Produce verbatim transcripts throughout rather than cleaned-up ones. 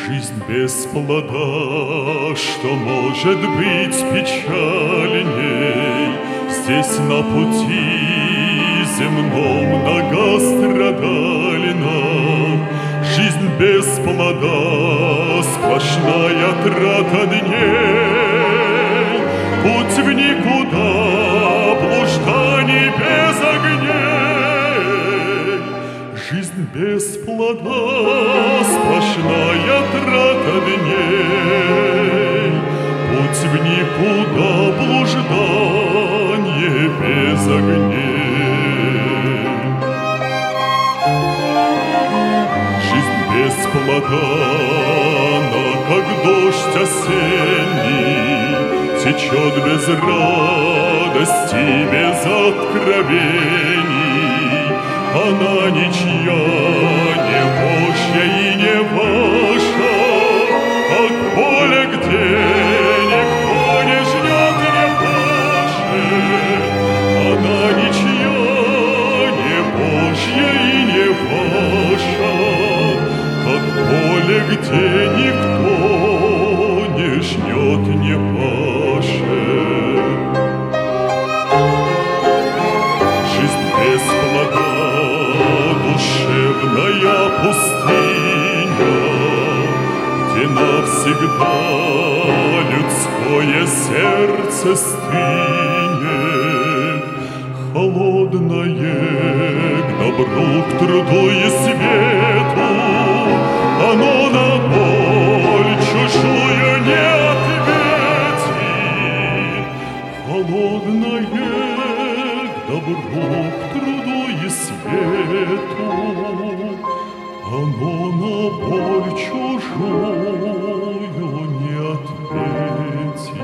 Жизнь без плода, что может быть печальней? Здесь на пути земном многострадальном. Жизнь без плода, сплошная трата дней. Путь в никуда, блужданий без огней. Жизнь без плода, сплошная трата дней. Путь в никуда, блуждание без огней. Жизнь без плода, она как дождь осенний, течет без радости, без откровений. Она ничья, не Божья и не ваша, как поле, где никто не жнет и не пашет. Она ничья, не Божья и не ваша, как поле, где никто не жнет, не пашет. Жизнь без плода, душевная пустыня, где навсегда людское сердце стынет. Холодное к добру, к труду и свету, оно на боль чужую не ответит. Холодное к добру, к труду и свету, оно на боль чужую не ответит.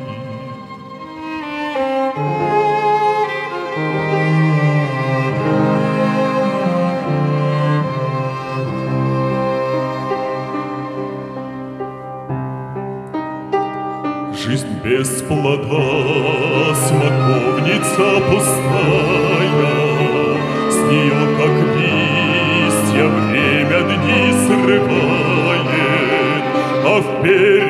Жизнь без плода, смоковница пустая, с нее, как листья, время дни срывает, а впереди